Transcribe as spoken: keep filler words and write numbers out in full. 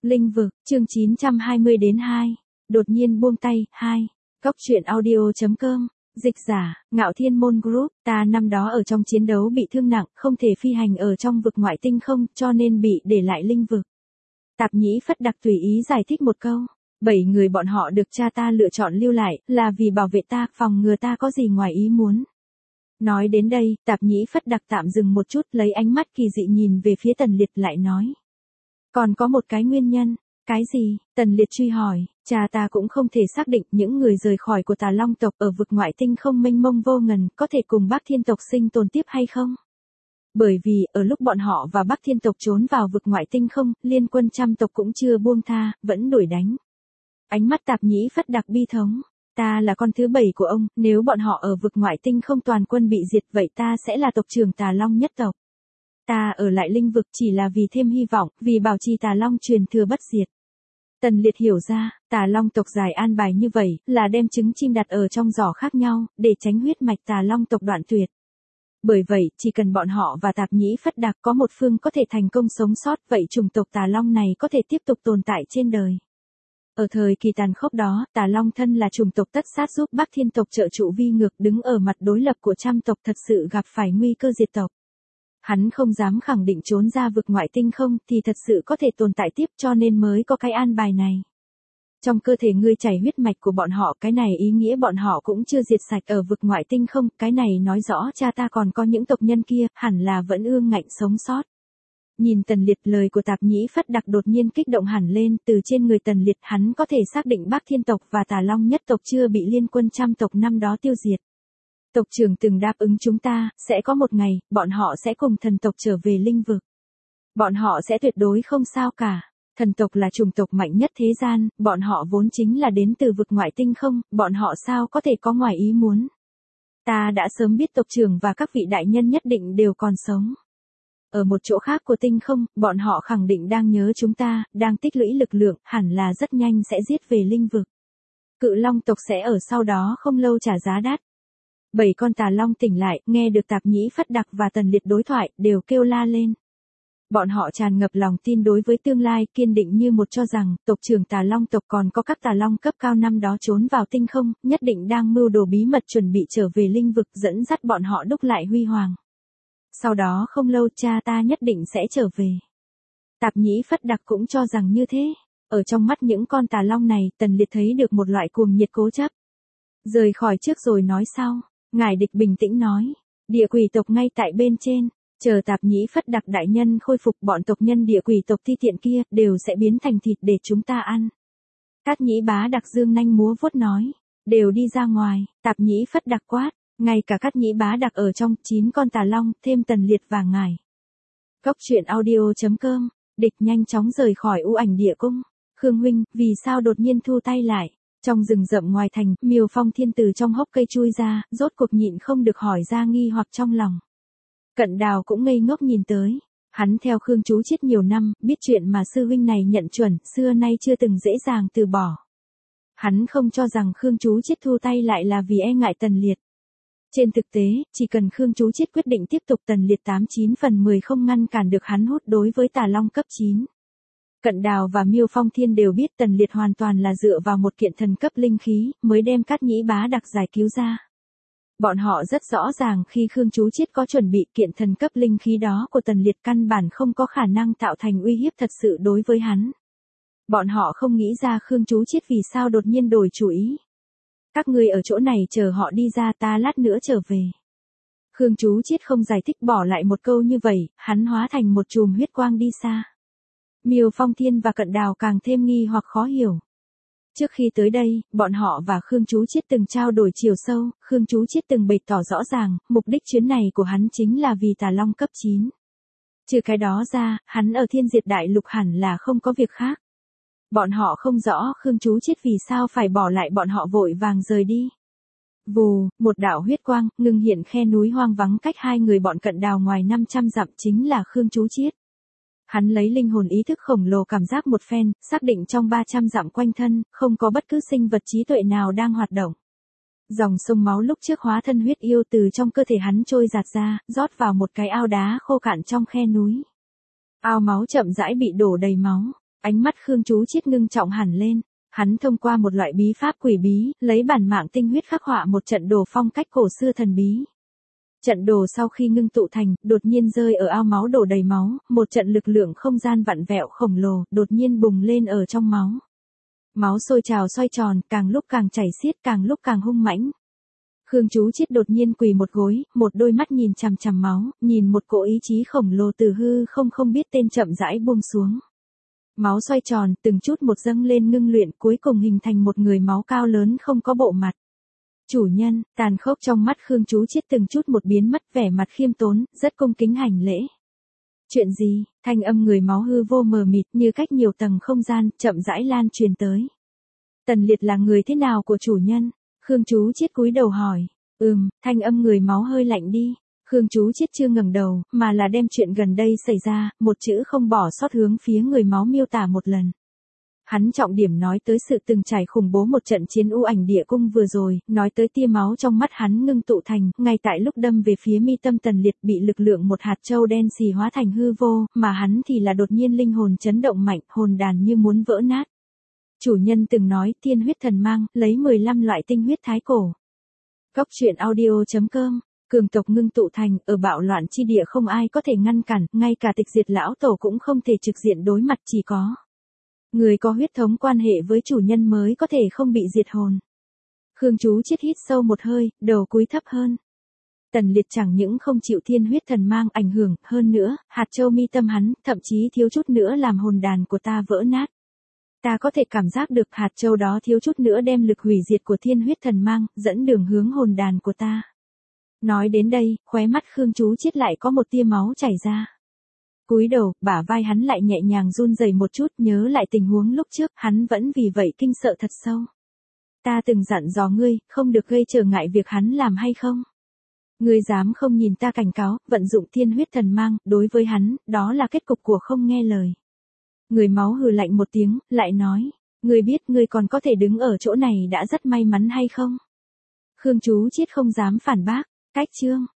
Linh vực, chương chín trăm hai mươi đến hai. Đột nhiên buông tay, hai. Cốc truyện audio chấm com. Dịch giả, Ngạo Thiên Môn Group, ta năm đó ở trong chiến đấu bị thương nặng, không thể phi hành ở trong vực ngoại tinh không, cho nên bị để lại linh vực. Tạp Nhĩ Phất Đặc tùy ý giải thích một câu. Bảy người bọn họ được cha ta lựa chọn lưu lại, là vì bảo vệ ta, phòng ngừa ta có gì ngoài ý muốn. Nói đến đây, Tạp Nhĩ Phất Đặc tạm dừng một chút, lấy ánh mắt kỳ dị nhìn về phía Tần Liệt lại nói. Còn có một cái nguyên nhân. Cái gì? Tần Liệt truy hỏi. Cha ta cũng không thể xác định những người rời khỏi của Tà Long tộc ở vực ngoại tinh không mênh mông vô ngần có thể cùng Bắc Thiên tộc sinh tồn tiếp hay không. Bởi vì, ở lúc bọn họ và Bắc Thiên tộc trốn vào vực ngoại tinh không, liên quân trăm tộc cũng chưa buông tha, vẫn đuổi đánh. Ánh mắt Tạp Nhĩ Phất Đặc bi thống. Ta là con thứ bảy của ông, nếu bọn họ ở vực ngoại tinh không toàn quân bị diệt vậy ta sẽ là tộc trưởng Tà Long nhất tộc. Ta ở lại linh vực chỉ là vì thêm hy vọng, vì bảo trì Tà Long truyền thừa bất diệt. Tần Liệt hiểu ra, Tà Long tộc giải an bài như vậy, là đem trứng chim đặt ở trong giỏ khác nhau, để tránh huyết mạch Tà Long tộc đoạn tuyệt. Bởi vậy, chỉ cần bọn họ và Tạp Nhĩ Phất Đặc có một phương có thể thành công sống sót, vậy chủng tộc Tà Long này có thể tiếp tục tồn tại trên đời. Ở thời kỳ tàn khốc đó, Tà Long thân là chủng tộc tất sát giúp Bắc Thiên tộc trợ trụ vi ngược, đứng ở mặt đối lập của trăm tộc, thật sự gặp phải nguy cơ diệt tộc. Hắn không dám khẳng định trốn ra vực ngoại tinh không thì thật sự có thể tồn tại tiếp, cho nên mới có cái an bài này. Trong cơ thể ngươi chảy huyết mạch của bọn họ, cái này ý nghĩa bọn họ cũng chưa diệt sạch ở vực ngoại tinh không, cái này nói rõ cha ta còn có những tộc nhân kia, hẳn là vẫn ương ngạnh sống sót. Nhìn Tần Liệt, lời của Tạp Nhĩ Phất Đặc đột nhiên kích động hẳn lên, từ trên người Tần Liệt hắn có thể xác định Bắc Thiên tộc và Tà Long nhất tộc chưa bị liên quân trăm tộc năm đó tiêu diệt. Tộc trưởng từng đáp ứng chúng ta, sẽ có một ngày, bọn họ sẽ cùng thần tộc trở về linh vực. Bọn họ sẽ tuyệt đối không sao cả. Thần tộc là chủng tộc mạnh nhất thế gian, bọn họ vốn chính là đến từ vực ngoại tinh không, bọn họ sao có thể có ngoài ý muốn. Ta đã sớm biết tộc trưởng và các vị đại nhân nhất định đều còn sống. Ở một chỗ khác của tinh không, bọn họ khẳng định đang nhớ chúng ta, đang tích lũy lực lượng, hẳn là rất nhanh sẽ giết về linh vực. Cự Long tộc sẽ ở sau đó không lâu trả giá đắt. Bảy con Tà Long tỉnh lại, nghe được Tạp Nhĩ Phất Đặc và Tần Liệt đối thoại, đều kêu la lên. Bọn họ tràn ngập lòng tin đối với tương lai, kiên định như một cho rằng, tộc trưởng Tà Long tộc còn có các Tà Long cấp cao năm đó trốn vào tinh không, nhất định đang mưu đồ bí mật chuẩn bị trở về linh vực, dẫn dắt bọn họ đúc lại huy hoàng. Sau đó không lâu cha ta nhất định sẽ trở về. Tạp Nhĩ Phất Đặc cũng cho rằng như thế. Ở trong mắt những con Tà Long này, Tần Liệt thấy được một loại cuồng nhiệt cố chấp. Rời khỏi trước rồi nói sau. Ngải Địch bình tĩnh nói. Địa quỷ tộc ngay tại bên trên. Chờ Tạp Nhĩ Phất Đặc đại nhân khôi phục, bọn tộc nhân địa quỷ tộc thi tiện kia, đều sẽ biến thành thịt để chúng ta ăn. Cát Nhĩ Bá Đặc dương nanh múa vuốt nói. Đều đi ra ngoài. Tạp Nhĩ Phất Đặc quát. Ngay cả Cát Nhĩ Bá Đặc ở trong, chín con Tà Long, thêm Tần Liệt và Ngải. Cốc truyện audio chấm com. Địch nhanh chóng rời khỏi U Ảnh Địa Cung. Khương huynh, vì sao đột nhiên thu tay lại? Trong rừng rậm ngoài thành, Miêu Phong Thiên từ trong hốc cây chui ra, rốt cuộc nhịn không được hỏi ra nghi hoặc trong lòng. Cận Đào cũng ngây ngốc nhìn tới. Hắn theo Khương Chú Chiết nhiều năm, biết chuyện mà sư huynh này nhận chuẩn, xưa nay chưa từng dễ dàng từ bỏ. Hắn không cho rằng Khương Chú Chiết thu tay lại là vì e ngại Tần Liệt. Trên thực tế, chỉ cần Khương Chú Chiết quyết định tiếp tục, Tần Liệt tám chín phần mười không ngăn cản được hắn hút đối với Tà Long cấp chín. Cận Đào và Miêu Phong Thiên đều biết Tần Liệt hoàn toàn là dựa vào một kiện thần cấp linh khí, mới đem Cát Nhĩ Bá Đặc giải cứu ra. Bọn họ rất rõ ràng khi Khương Chú Chiết có chuẩn bị kiện thần cấp linh khí đó của Tần Liệt căn bản không có khả năng tạo thành uy hiếp thật sự đối với hắn. Bọn họ không nghĩ ra Khương Chú Chiết vì sao đột nhiên đổi chủ ý. Các ngươi ở chỗ này chờ họ đi ra, ta lát nữa trở về. Khương Chú Chiết không giải thích, bỏ lại một câu như vậy, hắn hóa thành một chùm huyết quang đi xa. Miêu Phong Thiên và Cận Đào càng thêm nghi hoặc khó hiểu. Trước khi tới đây, bọn họ và Khương Chú Chiết từng trao đổi chiều sâu, Khương Chú Chiết từng bày tỏ rõ ràng, mục đích chuyến này của hắn chính là vì Tà Long cấp chín. Trừ cái đó ra, hắn ở Thiên Diệt Đại Lục hẳn là không có việc khác. Bọn họ không rõ Khương Chú Chiết vì sao phải bỏ lại bọn họ vội vàng rời đi. Vù, một đạo huyết quang, ngưng hiện khe núi hoang vắng cách hai người bọn Cận Đào ngoài năm trăm dặm, chính là Khương Chú Chiết. Hắn lấy linh hồn ý thức khổng lồ cảm giác một phen, xác định trong ba trăm dặm quanh thân, không có bất cứ sinh vật trí tuệ nào đang hoạt động. Dòng sông máu lúc trước hóa thân huyết yêu từ trong cơ thể hắn trôi dạt ra, rót vào một cái ao đá khô cạn trong khe núi. Ao máu chậm rãi bị đổ đầy máu. Ánh mắt Khương Chú Chiết ngưng trọng hẳn lên, hắn thông qua một loại bí pháp quỷ bí, lấy bản mạng tinh huyết khắc họa một trận đồ phong cách cổ xưa thần bí. Trận đồ sau khi ngưng tụ thành, đột nhiên rơi ở ao máu đổ đầy máu, một trận lực lượng không gian vặn vẹo khổng lồ, đột nhiên bùng lên ở trong máu. Máu sôi trào xoay tròn, càng lúc càng chảy xiết, càng lúc càng hung mãnh. Khương Chú Chiết đột nhiên quỳ một gối, một đôi mắt nhìn chằm chằm máu, nhìn một cỗ ý chí khổng lồ từ hư không không biết tên chậm rãi buông xuống. Máu xoay tròn, từng chút một dâng lên ngưng luyện, cuối cùng hình thành một người máu cao lớn không có bộ mặt. Chủ nhân, tàn khốc trong mắt Khương Chú Chiết từng chút một biến mất, vẻ mặt khiêm tốn, rất cung kính hành lễ. Chuyện gì? Thanh âm người máu hư vô mờ mịt như cách nhiều tầng không gian, chậm rãi lan truyền tới. Tần Liệt là người thế nào của chủ nhân? Khương Chú Chiết cúi đầu hỏi. Ừm, thanh âm người máu hơi lạnh đi. Khương Chú Chiết chưa ngẩng đầu, mà là đem chuyện gần đây xảy ra, một chữ không bỏ sót hướng phía người máu miêu tả một lần. Hắn trọng điểm nói tới sự từng trải khủng bố một trận chiến u ảnh địa cung vừa rồi, nói tới tia máu trong mắt hắn ngưng tụ thành, ngay tại lúc đâm về phía mi tâm Tần Liệt bị lực lượng một hạt châu đen xì hóa thành hư vô, mà hắn thì là đột nhiên linh hồn chấn động mạnh, hồn đàn như muốn vỡ nát. Chủ nhân từng nói, tiên huyết thần mang, lấy mười lăm loại tinh huyết thái cổ. Góc truyện audio chấm com, cường tộc ngưng tụ thành, ở bạo loạn chi địa không ai có thể ngăn cản, ngay cả tịch diệt lão tổ cũng không thể trực diện đối mặt, chỉ có người có huyết thống quan hệ với chủ nhân mới có thể không bị diệt hồn. Khương Chú Chiết hít sâu một hơi, đầu cúi thấp hơn. Tần Liệt chẳng những không chịu thiên huyết thần mang ảnh hưởng, hơn nữa, hạt châu mi tâm hắn, thậm chí thiếu chút nữa làm hồn đàn của ta vỡ nát. Ta có thể cảm giác được hạt châu đó thiếu chút nữa đem lực hủy diệt của thiên huyết thần mang, dẫn đường hướng hồn đàn của ta. Nói đến đây, khóe mắt Khương Chú Chiết lại có một tia máu chảy ra. Cúi đầu, bả vai hắn lại nhẹ nhàng run rẩy một chút, nhớ lại tình huống lúc trước, hắn vẫn vì vậy kinh sợ thật sâu. Ta từng dặn dò ngươi, không được gây trở ngại việc hắn làm hay không? Ngươi dám không nhìn ta cảnh cáo, vận dụng thiên huyết thần mang, đối với hắn, đó là kết cục của không nghe lời. Người máu hừ lạnh một tiếng, lại nói, ngươi biết ngươi còn có thể đứng ở chỗ này đã rất may mắn hay không? Khương Chú Chiết không dám phản bác, cách chương.